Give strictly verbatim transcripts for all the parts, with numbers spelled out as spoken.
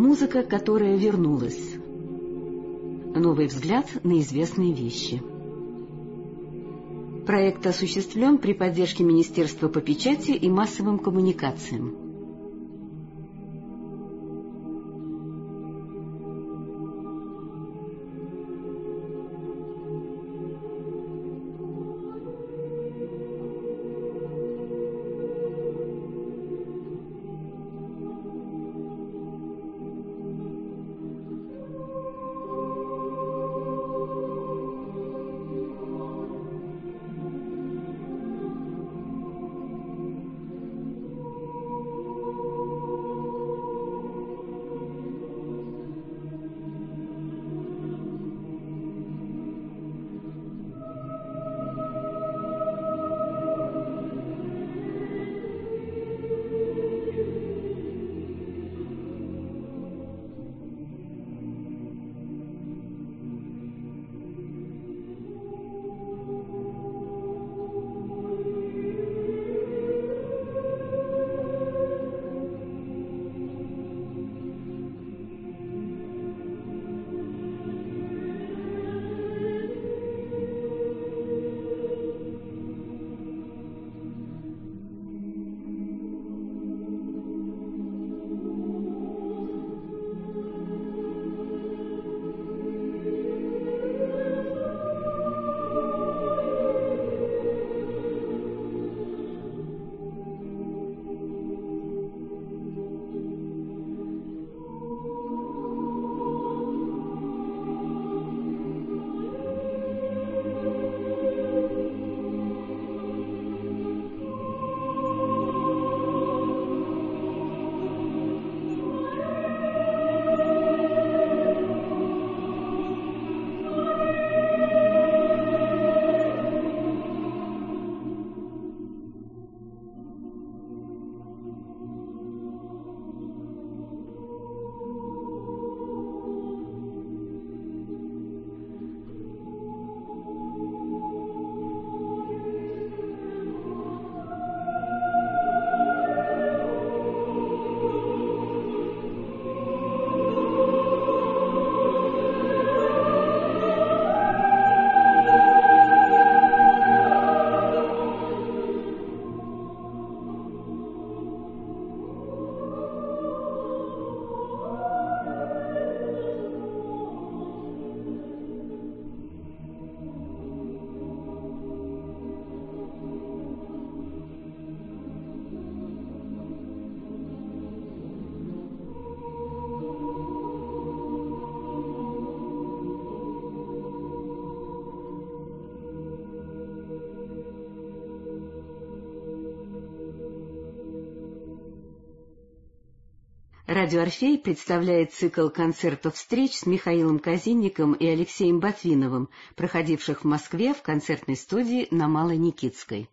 Музыка, которая вернулась. Новый взгляд на известные вещи. Проект осуществлен при поддержке Министерства по печати и массовым коммуникациям. Радио «Орфей» представляет цикл концертов-встреч с Михаилом Казинником и Алексеем Ботвиновым, проходивших в Москве в концертной студии на Малой Никитской.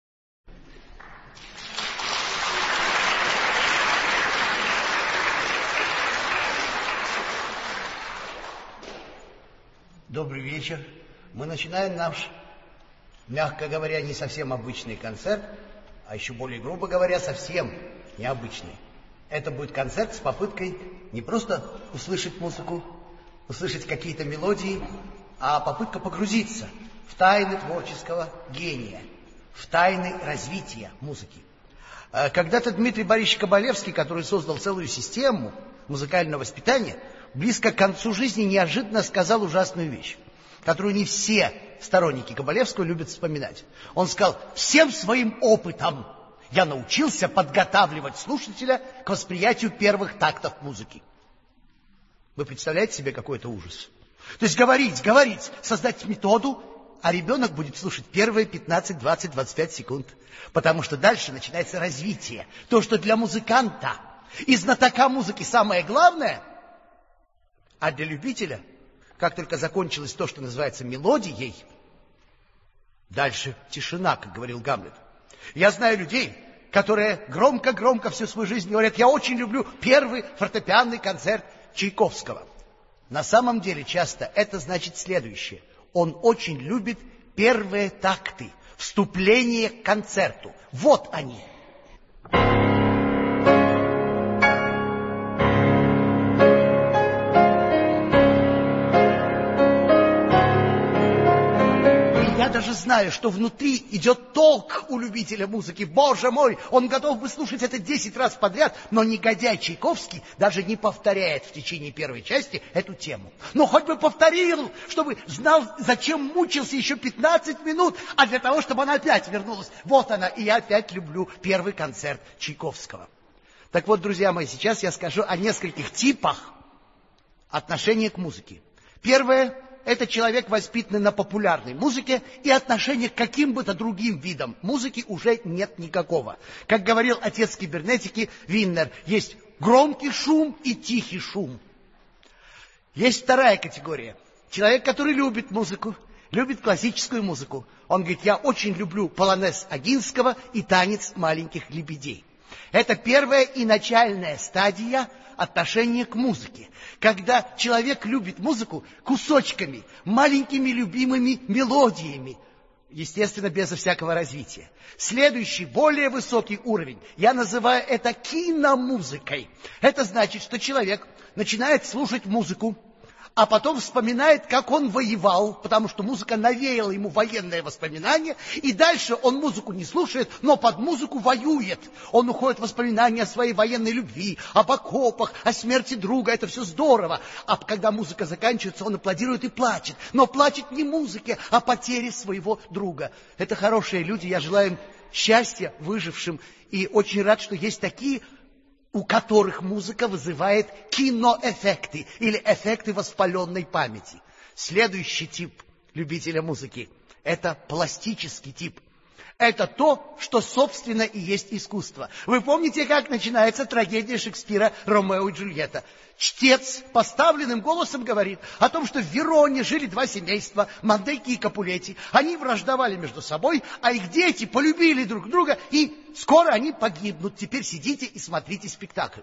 Добрый вечер. Мы начинаем наш, мягко говоря, не совсем обычный концерт, а еще более грубо говоря, совсем необычный. Это будет концерт с попыткой не просто услышать музыку, услышать какие-то мелодии, а попытка погрузиться в тайны творческого гения, в тайны развития музыки. Когда-то Дмитрий Борисович Кабалевский, который создал целую систему музыкального воспитания, близко к концу жизни неожиданно сказал ужасную вещь, которую не все сторонники Кабалевского любят вспоминать. Он сказал: всем своим опытом я научился подготавливать слушателя к восприятию первых тактов музыки. Вы представляете себе, какой это ужас? То есть говорить, говорить, создать методу, а ребенок будет слушать первые пятнадцать, двадцать, двадцать пять секунд. Потому что дальше начинается развитие. То, что для музыканта и знатока музыки самое главное, а для любителя, как только закончилось то, что называется мелодией, дальше тишина, как говорил Гамлет. Я знаю людей, которые громко-громко всю свою жизнь говорят: я очень люблю первый фортепианный концерт Чайковского. На самом деле часто это значит следующее: он очень любит первые такты, вступление к концерту. Вот они. даже знаю, что внутри идет толк у любителя музыки. Боже мой, он готов бы слушать это десять раз подряд, но негодяй Чайковский даже не повторяет в течение первой части эту тему. Но хоть бы повторил, чтобы знал, зачем мучился еще пятнадцать минут, а для того, чтобы она опять вернулась. Вот она, и я опять люблю первый концерт Чайковского. Так вот, друзья мои, сейчас я скажу о нескольких типах отношения к музыке. Первое – это человек, воспитанный на популярной музыке, и отношения к каким бы то другим видам музыки уже нет никакого. Как говорил отец кибернетики Виннер, есть громкий шум и тихий шум. Есть вторая категория. Человек, который любит музыку, любит классическую музыку. Он говорит, я очень люблю полонез Огинского и танец маленьких лебедей. Это первая и начальная стадия отношения к музыке. Когда человек любит музыку кусочками, маленькими любимыми мелодиями, естественно, безо всякого развития. Следующий, более высокий уровень, я называю это киномузыкой. Это значит, что человек начинает слушать музыку, а потом вспоминает, как он воевал, потому что музыка навеяла ему военное воспоминание, и дальше он музыку не слушает, но под музыку воюет. Он уходит в воспоминания о своей военной любви, об окопах, о смерти друга, это все здорово. А когда музыка заканчивается, он аплодирует и плачет. Но плачет не музыке, а потере своего друга. Это хорошие люди, я желаю им счастья выжившим, и очень рад, что есть такие, у которых музыка вызывает киноэффекты или эффекты воспаленной памяти. Следующий тип любителя музыки – это пластический тип. Это то, что, собственно, и есть искусство. Вы помните, как начинается трагедия Шекспира «Ромео и Джульетта»? Чтец поставленным голосом говорит о том, что в Вероне жили два семейства, Мандеки и Капулетти. Они враждовали между собой, а их дети полюбили друг друга, и скоро они погибнут. Теперь сидите и смотрите спектакль.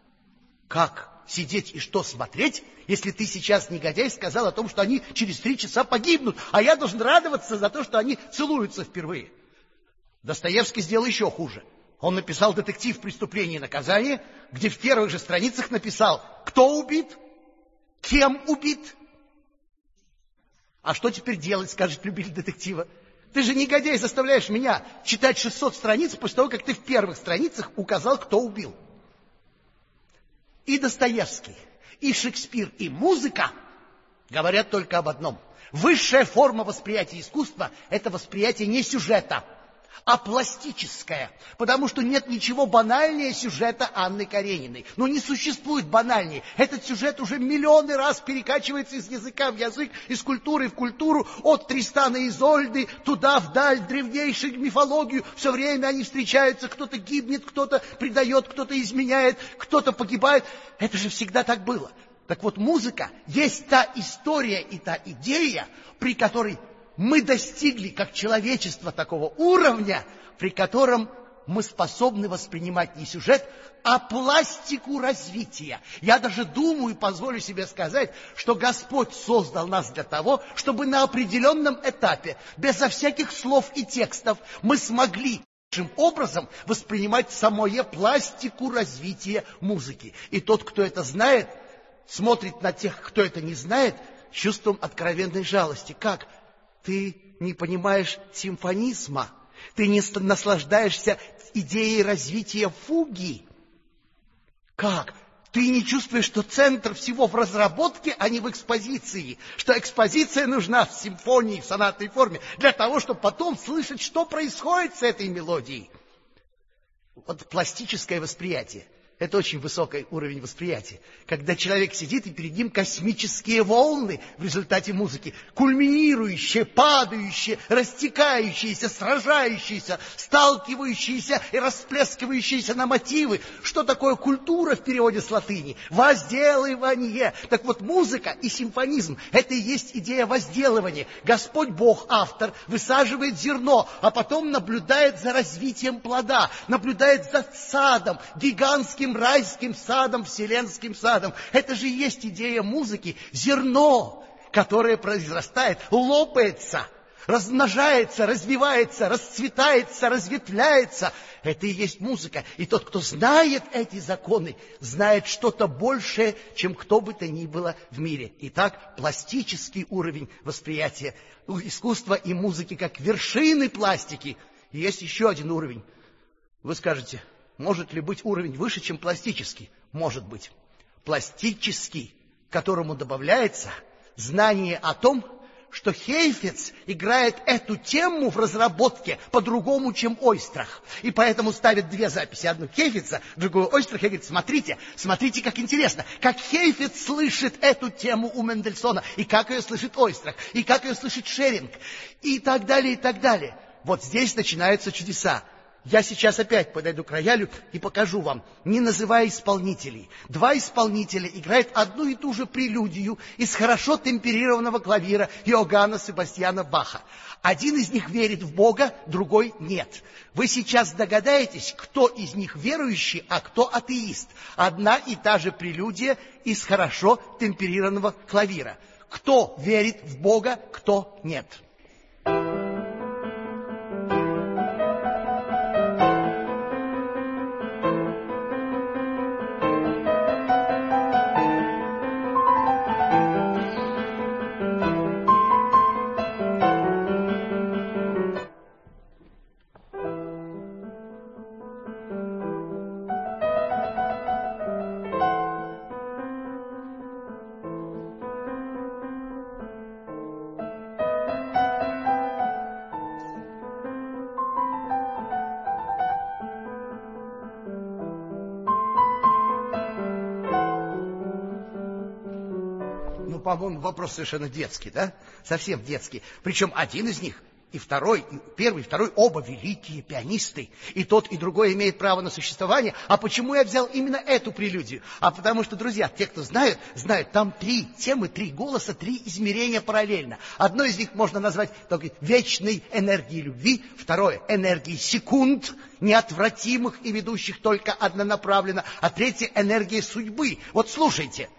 Как сидеть и что смотреть, если ты сейчас, негодяй, сказал о том, что они через три часа погибнут, а я должен радоваться за то, что они целуются впервые? Достоевский сделал еще хуже. Он написал детектив «Преступление и наказание», где в первых же страницах написал, кто убит, кем убит. А что теперь делать, скажет любитель детектива? Ты же, негодяй, заставляешь меня читать шестьсот страниц после того, как ты в первых страницах указал, кто убил. И Достоевский, и Шекспир, и музыка говорят только об одном. Высшая форма восприятия искусства – это восприятие не сюжета, а пластическое, потому что нет ничего банальнее сюжета Анны Карениной. Ну, не существует банальнее. Этот сюжет уже миллионы раз перекачивается из языка в язык, из культуры в культуру, от Тристана и Изольды, туда, вдаль, древнейшую мифологию. Все время они встречаются, кто-то гибнет, кто-то предает, кто-то изменяет, кто-то погибает. Это же всегда так было. Так вот, музыка есть та история и та идея, при которой мы достигли, как человечество, такого уровня, при котором мы способны воспринимать не сюжет, а пластику развития. Я даже думаю, позволю себе сказать, что Господь создал нас для того, чтобы на определенном этапе, безо всяких слов и текстов, мы смогли таким образом воспринимать самое пластику развития музыки. И тот, кто это знает, смотрит на тех, кто это не знает, с чувством откровенной жалости. Как? Ты не понимаешь симфонизма, ты не наслаждаешься идеей развития фуги. Как? Ты не чувствуешь, что центр всего в разработке, а не в экспозиции, что экспозиция нужна в симфонии, в сонатной форме, для того, чтобы потом слышать, что происходит с этой мелодией. Вот пластическое восприятие. Это очень высокий уровень восприятия. Когда человек сидит, и перед ним космические волны в результате музыки, кульминирующие, падающие, растекающиеся, сражающиеся, сталкивающиеся и расплескивающиеся на мотивы. Что такое культура в переводе с латыни? Возделывание. Так вот, музыка и симфонизм – это и есть идея возделывания. Господь Бог, автор, высаживает зерно, а потом наблюдает за развитием плода, наблюдает за садом, гигантским райским садом, вселенским садом. Это же и есть идея музыки. Зерно, которое произрастает, лопается, размножается, развивается, расцветается, разветвляется. Это и есть музыка. И тот, кто знает эти законы, знает что-то большее, чем кто бы то ни было в мире. Итак, пластический уровень восприятия искусства и музыки как вершины пластики. И есть еще один уровень. Вы скажете, может ли быть уровень выше, чем пластический? Может быть. Пластический, к которому добавляется знание о том, что Хейфец играет эту тему в разработке по-другому, чем Ойстрах. И поэтому ставит две записи. Одну Хейфеца, другую Ойстрах. И говорит, смотрите, смотрите, как интересно. Как Хейфец слышит эту тему у Мендельсона. И как ее слышит Ойстрах. И как ее слышит Шеринг. И так далее, и так далее. Вот здесь начинаются чудеса. Я сейчас опять подойду к роялю и покажу вам, не называя исполнителей. Два исполнителя играют одну и ту же прелюдию из хорошо темперированного клавира Иоганна Себастьяна Баха. Один из них верит в Бога, другой нет. Вы сейчас догадаетесь, кто из них верующий, а кто атеист. Одна и та же прелюдия из хорошо темперированного клавира. Кто верит в Бога, кто нет. По-моему, вопрос совершенно детский, да? Совсем детский. Причем один из них, и второй, и первый, и второй, оба великие пианисты. И тот, и другой имеет право на существование. А почему я взял именно эту прелюдию? А потому что, друзья, те, кто знают, знают, там три темы, три голоса, три измерения параллельно. Одно из них можно назвать только вечной энергией любви, второе — энергией секунд, неотвратимых и ведущих только однонаправленно, а третье — энергией судьбы. Вот слушайте.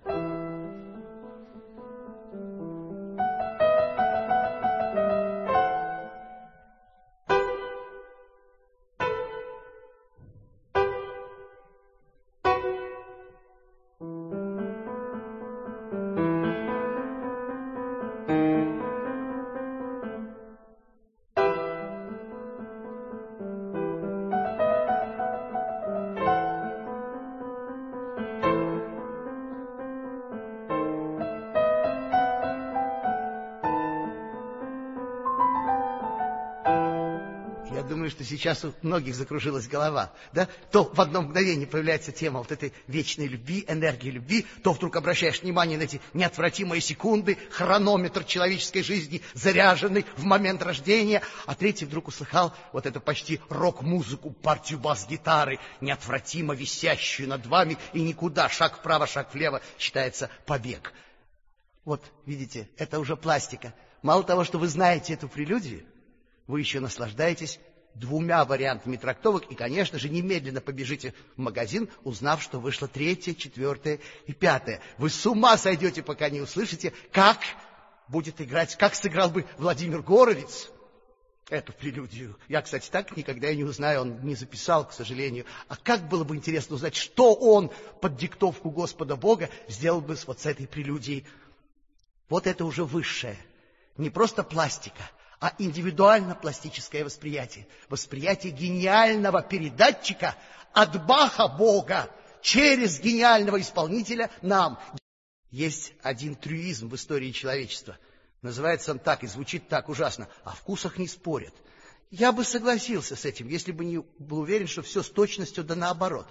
Что сейчас у многих закружилась голова, да? То в одно мгновение появляется тема вот этой вечной любви, энергии любви, то вдруг обращаешь внимание на эти неотвратимые секунды, хронометр человеческой жизни, заряженный в момент рождения, а третий вдруг услыхал вот эту почти рок-музыку, партию бас-гитары, неотвратимо висящую над вами, и никуда, шаг вправо, шаг влево, считается побег. Вот, видите, это уже пластика. Мало того, что вы знаете эту прелюдию, вы еще наслаждаетесь двумя вариантами трактовок и, конечно же, немедленно побежите в магазин, узнав, что вышло третье, четвертое и пятое. Вы с ума сойдете, пока не услышите, как будет играть, как сыграл бы Владимир Горовиц эту прелюдию. Я, кстати, так никогда и не узнаю, он не записал, к сожалению. А как было бы интересно узнать, что он под диктовку Господа Бога сделал бы вот с этой прелюдией. Вот это уже высшее. Не просто пластика, а индивидуально-пластическое восприятие. Восприятие гениального передатчика от Баха Бога через гениального исполнителя нам. Есть один трюизм в истории человечества. Называется он так и звучит так ужасно. О вкусах не спорят. Я бы согласился с этим, если бы не был уверен, что все с точностью да наоборот.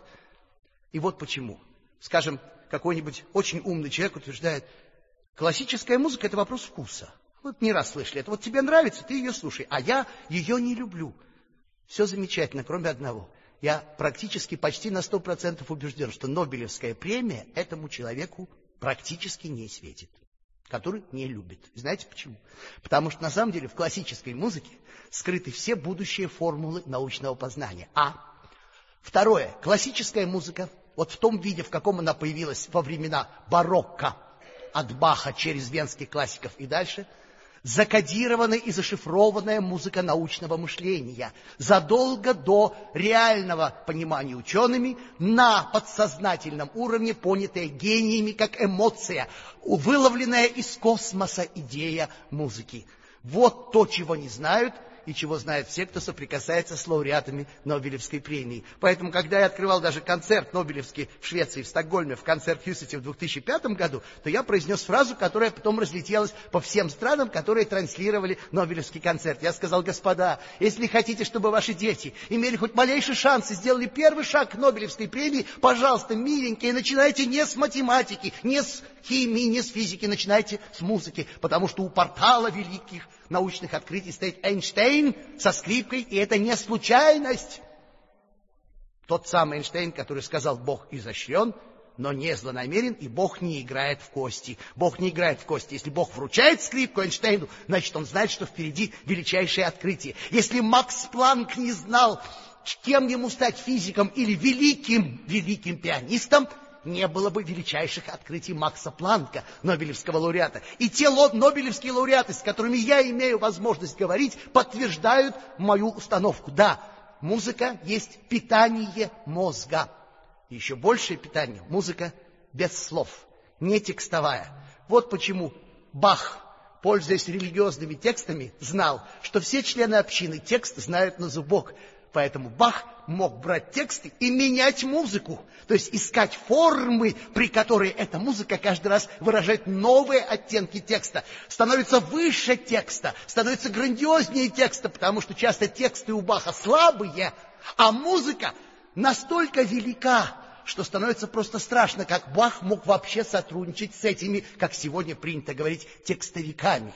И вот почему. Скажем, какой-нибудь очень умный человек утверждает, классическая музыка — это вопрос вкуса. Вот не раз слышали это. Вот тебе нравится, ты ее слушай, а я ее не люблю. Все замечательно, кроме одного. Я практически почти на сто процентов убежден, что Нобелевская премия этому человеку практически не светит, который не любит. Знаете почему? Потому что на самом деле в классической музыке скрыты все будущие формулы научного познания. А второе, классическая музыка, вот в том виде, в каком она появилась во времена барокко, от Баха через венских классиков и дальше, закодированная и зашифрованная музыка научного мышления, задолго до реального понимания учеными, на подсознательном уровне, понятая гениями как эмоция, выловленная из космоса идея музыки. Вот то, чего не знают, и чего знают все, кто соприкасается с лауреатами Нобелевской премии. Поэтому, когда я открывал даже концерт Нобелевский в Швеции, в Стокгольме, в концерт-Хьюсете в две тысячи пятом году, то я произнес фразу, которая потом разлетелась по всем странам, которые транслировали Нобелевский концерт. Я сказал: господа, если хотите, чтобы ваши дети имели хоть малейший шанс и сделали первый шаг к Нобелевской премии, пожалуйста, миленькие, начинайте не с математики, не с химии, не с физики, начинайте с музыки, потому что у портала великих научных открытий стоит Эйнштейн со скрипкой, и это не случайность. Тот самый Эйнштейн, который сказал: Бог изощрен, но не злонамерен, и Бог не играет в кости. Бог не играет в кости. Если Бог вручает скрипку Эйнштейну, значит, он знает, что впереди величайшее открытие. Если Макс Планк не знал, кем ему стать, физиком или великим, великим пианистом, не было бы величайших открытий Макса Планка, Нобелевского лауреата. И те Нобелевские лауреаты, с которыми я имею возможность говорить, подтверждают мою установку. Да, музыка есть питание мозга. Еще большее питание – музыка без слов, не текстовая. Вот почему Бах, пользуясь религиозными текстами, знал, что все члены общины текст знают на зубок. Поэтому Бах мог брать тексты и менять музыку, то есть искать формы, при которой эта музыка каждый раз выражает новые оттенки текста, становится выше текста, становится грандиознее текста, потому что часто тексты у Баха слабые, а музыка настолько велика, что становится просто страшно, как Бах мог вообще сотрудничать с этими, как сегодня принято говорить, текстовиками.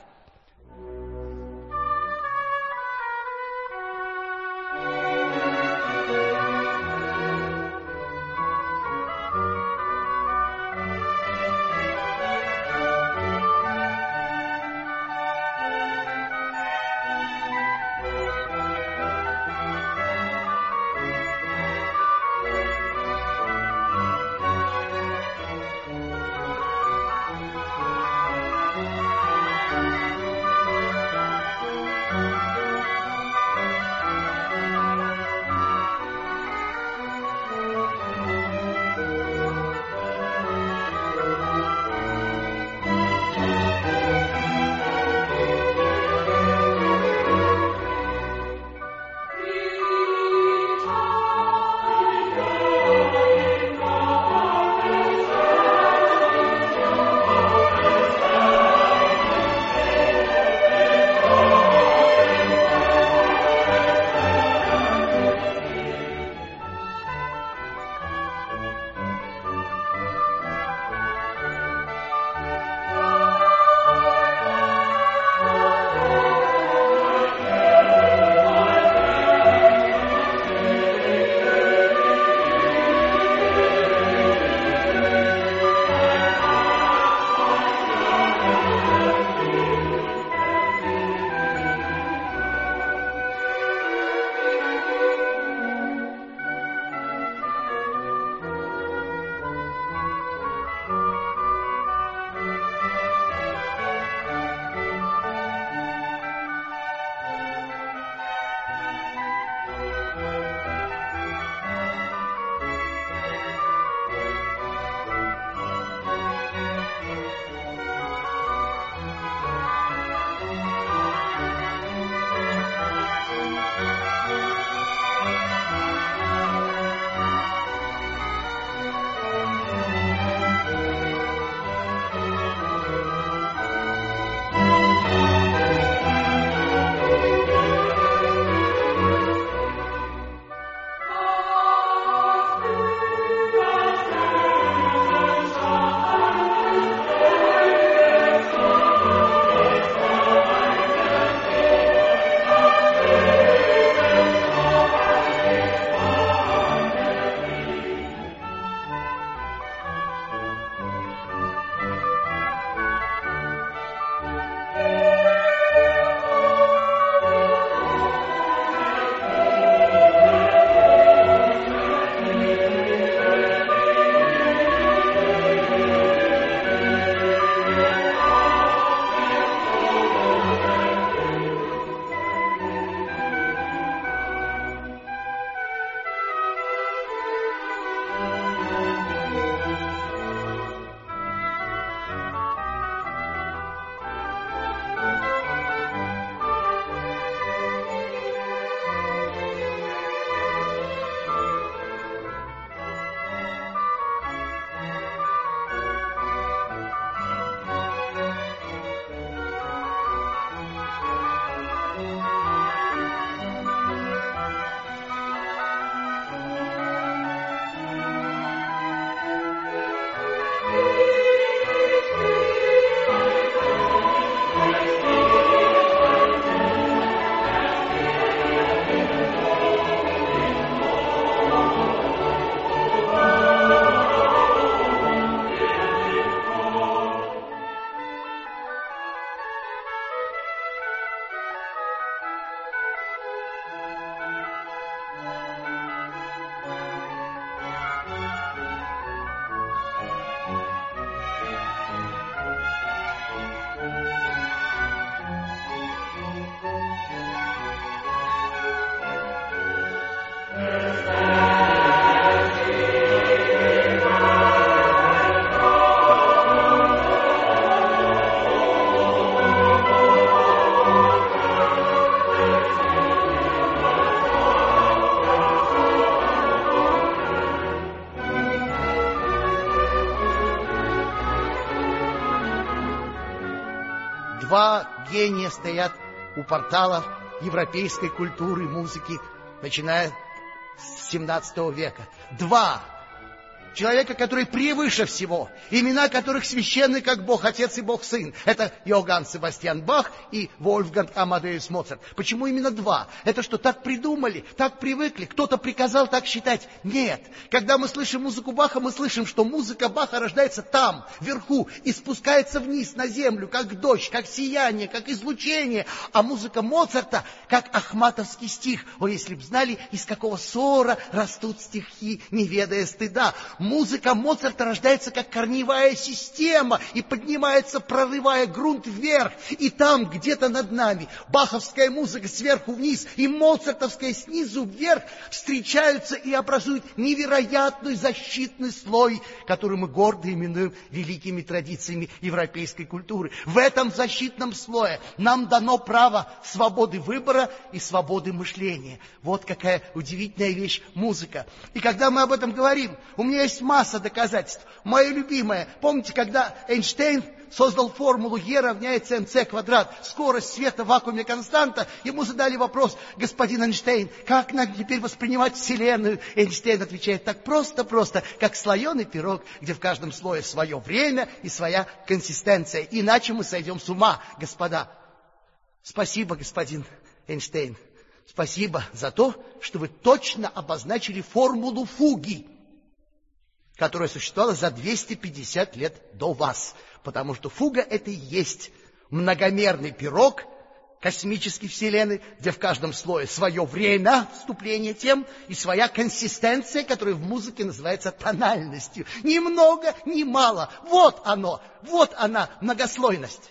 два гения стоят у портала европейской культуры и музыки, начиная с семнадцатого века. Два человека, которые превыше всего, имена которых священны, как Бог Отец и Бог Сын. Это Иоганн Себастьян Бах и Вольфганг Амадеус Моцарт. Почему именно два? Это что, так придумали, так привыкли? Кто-то приказал так считать? Нет. Когда мы слышим музыку Баха, мы слышим, что музыка Баха рождается там, вверху, и спускается вниз на землю, как дождь, как сияние, как излучение. А музыка Моцарта, как ахматовский стих. О, если б знали, из какого ссора растут стихи, не ведая стыда. Музыка Моцарта рождается как корневая система и поднимается, прорывая грунт вверх. И там, где-то над нами, баховская музыка сверху вниз и моцартовская снизу вверх встречаются и образуют невероятный защитный слой, который мы гордо именуем великими традициями европейской культуры. В этом защитном слое нам дано право свободы выбора и свободы мышления. Вот какая удивительная вещь музыка. И когда мы об этом говорим, у меня есть масса доказательств. Мое любимое, помните, когда Эйнштейн создал формулу Е равняется МЦ квадрат, скорость света в вакууме константа, ему задали вопрос: господин Эйнштейн, как нам теперь воспринимать Вселенную? Эйнштейн отвечает: так просто-просто, как слоеный пирог, где в каждом слое свое время и своя консистенция. Иначе мы сойдем с ума, господа. Спасибо, господин Эйнштейн. Спасибо за то, что вы точно обозначили формулу фуги, которая существовала за двести пятьдесят лет до вас. Потому что фуга — это и есть многомерный пирог космической вселенной, где в каждом слое свое время вступления тем и своя консистенция, которая в музыке называется тональностью. Ни много, ни мало. Вот оно, вот она, многослойность.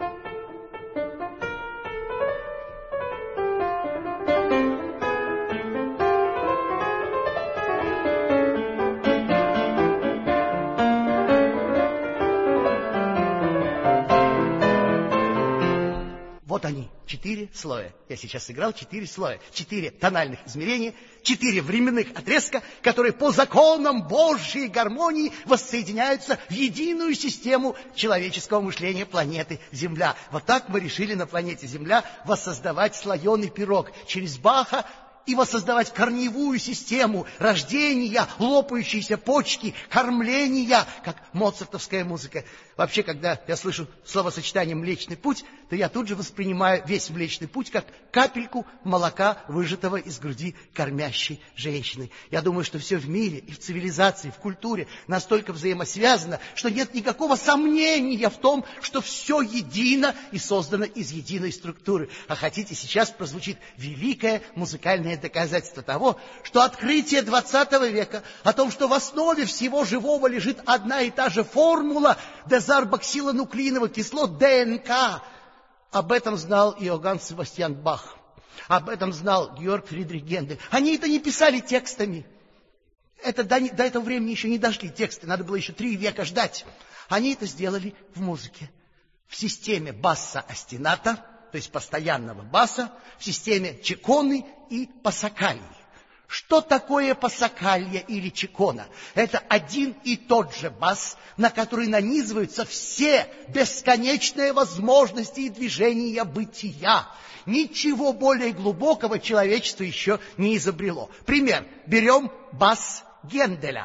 Вот они, четыре слоя. Я сейчас сыграл четыре слоя. Четыре тональных измерения, четыре временных отрезка, которые по законам Божьей гармонии воссоединяются в единую систему человеческого мышления планеты Земля. Вот так мы решили на планете Земля воссоздавать слоеный пирог через Баха и воссоздавать корневую систему рождения, лопающиеся почки, кормления, как моцартовская музыка. Вообще, когда я слышу словосочетание «Млечный путь», то я тут же воспринимаю весь Млечный путь как капельку молока, выжатого из груди кормящей женщины. Я думаю, что все в мире и в цивилизации, в культуре настолько взаимосвязано, что нет никакого сомнения в том, что все едино и создано из единой структуры. А хотите, сейчас прозвучит великое музыкальное доказательство того, что открытие двадцатого века о том, что в основе всего живого лежит одна и та же формула дезарбоксилонуклеиновых кислот ДНК. Об этом знал Иоганн Себастьян Бах. Об этом знал Георг Фридрих Гендель. Они это не писали текстами. Это до, до этого времени еще не дошли тексты. Надо было еще три века ждать. Они это сделали в музыке. В системе басса-остината, то есть постоянного баса, в системе чеконы и пассакалии. Что такое пассакалья или чекона? Это один и тот же бас, на который нанизываются все бесконечные возможности и движения бытия. Ничего более глубокого человечество еще не изобрело. Пример. Берем бас Генделя.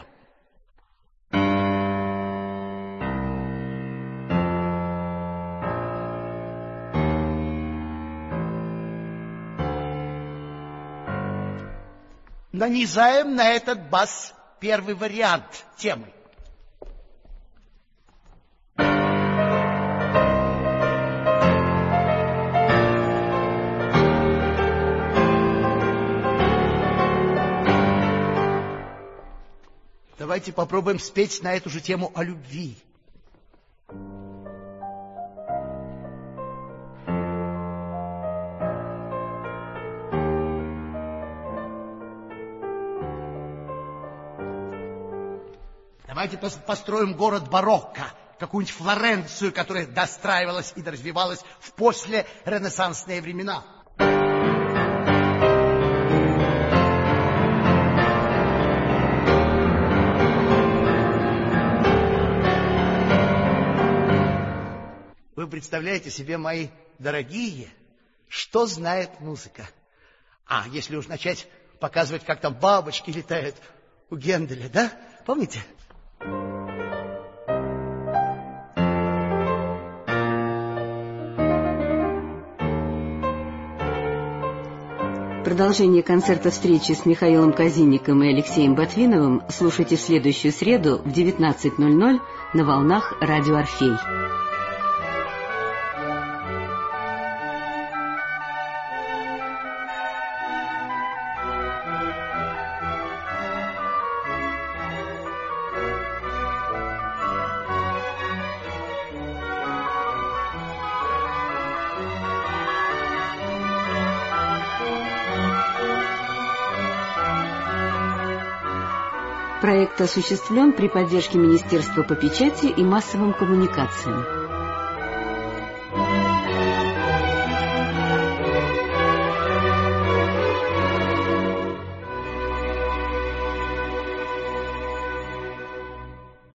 Нанизаем на этот бас первый вариант темы. Давайте попробуем спеть на эту же тему о любви. Давайте построим город барокко, какую-нибудь Флоренцию, которая достраивалась и развивалась в послеренессансные времена. Вы представляете себе, мои дорогие, что знает музыка? А, если уж начать показывать, как там бабочки летают у Генделя, да? Помните? Продолжение концерта встречи с Михаилом Казинником и Алексеем Ботвиновым слушайте в следующую среду в девятнадцать ноль ноль на волнах радио «Орфей». Проект осуществлен при поддержке Министерства по печати и массовым коммуникациям.